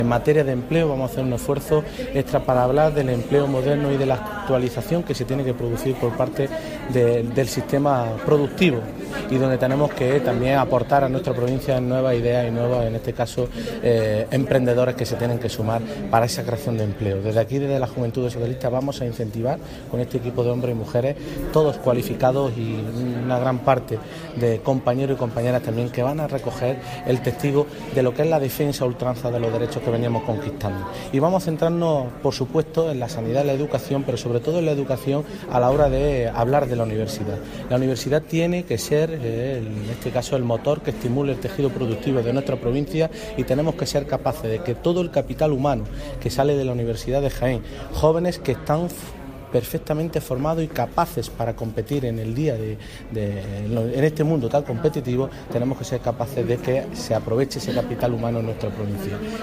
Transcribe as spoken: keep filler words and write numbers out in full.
En materia de empleo vamos a hacer un esfuerzo extra para hablar del empleo moderno y de la actualización que se tiene que producir por parte de, del sistema productivo, y donde tenemos que también aportar a nuestra provincia nuevas ideas y nuevos, en este caso, eh, emprendedores que se tienen que sumar para esa creación de empleo. Desde aquí, desde la Juventud Socialista, vamos a incentivar con este equipo de hombres y mujeres, todos cualificados, y una gran parte de compañeros y compañeras también, que van a recoger el testigo de lo que es la defensa a ultranza de los derechos que veníamos conquistando. Y vamos a centrarnos, por supuesto, en la sanidad y la educación, pero sobre todo en la educación a la hora de hablar de la universidad. La universidad tiene que ser, eh, en este caso, el motor que estimule el tejido productivo de nuestra provincia, y tenemos que ser capaces de que todo el capital humano que sale de la Universidad de Jaén, jóvenes que están perfectamente formados y capaces para competir en el día de, de en este mundo tan competitivo, tenemos que ser capaces de que se aproveche ese capital humano en nuestra provincia.